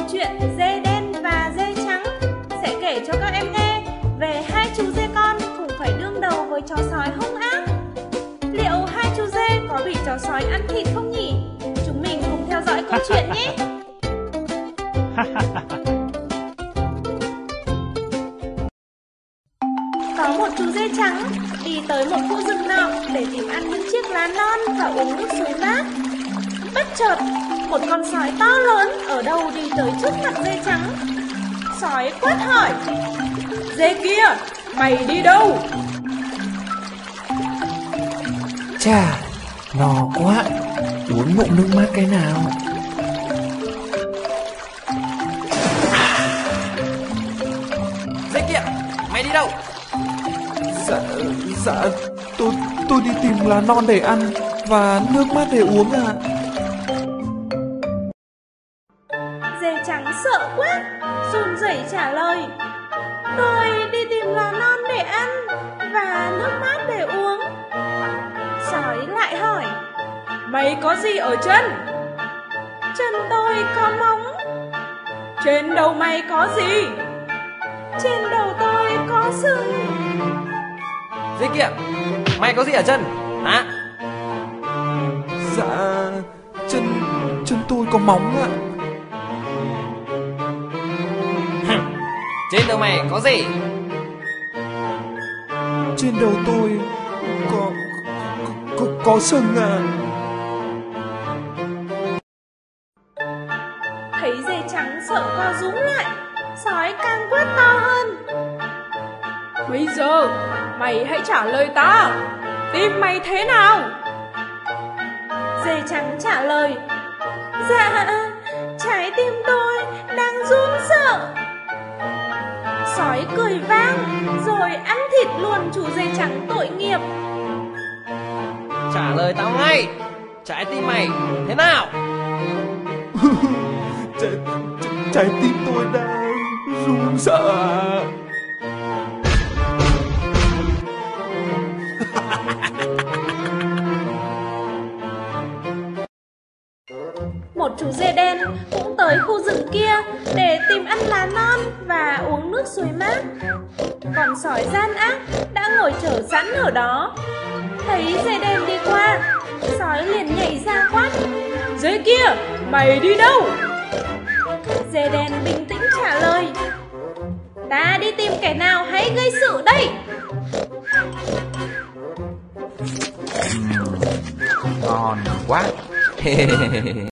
chuyện Dê Đen và Dê Trắng sẽ kể cho các em nghe về hai chú dê con cùng phải đương đầu với chó sói hung ác. Liệu hai chú dê có bị chó sói ăn thịt không nhỉ? Chúng mình cùng theo dõi câu chuyện nhé! Có một chú dê trắng đi tới một khu rừng nọ để tìm ăn những chiếc lá non và uống nước suối mát. Bất chợt, một con sói to lớn ở đâu đi tới trước mặt dê trắng. Sói quát hỏi: "Dê kia, mày đi đâu?" Chà, no quá, uống ngụm nước mát cái nào. Dê kia, mày đi đâu? Dạ, tôi đi tìm lá non để ăn và nước mát để uống ạ. Dê trắng sợ quá, run rẩy trả lời: "Tôi đi tìm lá non để ăn và nước mát để uống." Sói lại hỏi: "Mày có gì ở chân?" "Chân tôi có móng." "Trên đầu mày có gì?" "Trên đầu tôi có sừng." Dê kia, mày có gì ở chân? Hả? Dạ, chân tôi có móng ạ. Trên đầu mày có gì? Trên đầu tôi có sừng ạ. Thấy dê trắng sợ co rúm lại, sói càng quát to hơn: "Bây giờ mày hãy trả lời ta, tim mày thế nào?" Dê trắng trả lời: "Dạ, trái tim tôi đang run sợ." Sói cười vang rồi ăn thịt luôn chú dê trắng tội nghiệp. Trả lời tao ngay, trái tim mày thế nào? Trái tim tôi đang run sợ. Một chú dê đen cũng tới khu rừng kia để tìm ăn lá non và uống nước suối mát. Còn sói gian ác đã ngồi chờ sẵn ở đó. Thấy dê đen đi qua, sói liền nhảy ra quát: "Dê kia, mày đi đâu?" Dê đen bình tĩnh trả lời: "Ta đi tìm kẻ nào hãy gây sự đây." Ngon quá.